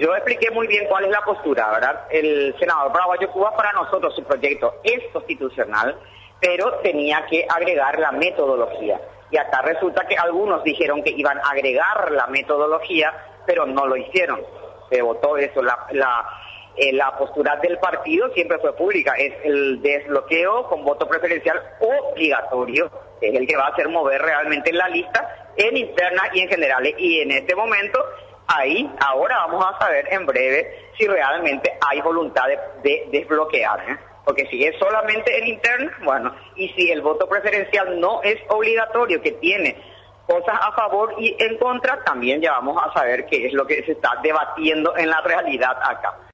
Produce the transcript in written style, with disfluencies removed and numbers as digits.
Yo expliqué muy bien cuál es la postura, ¿verdad? El senador paraguayo Cuba, para nosotros su proyecto es constitucional, pero tenía que agregar la metodología. Y acá resulta que algunos dijeron que iban a agregar la metodología, pero no lo hicieron. Se votó eso. La postura del partido siempre fue pública, es el desbloqueo con voto preferencial obligatorio, es el que va a hacer mover realmente la lista en interna y en generales. Y en este momento, ahora vamos a saber en breve si realmente hay voluntad de desbloquear, ¿eh? Porque si es solamente en interna, bueno, y si el voto preferencial no es obligatorio, que tiene cosas a favor y en contra, también ya vamos a saber qué es lo que se está debatiendo en la realidad acá.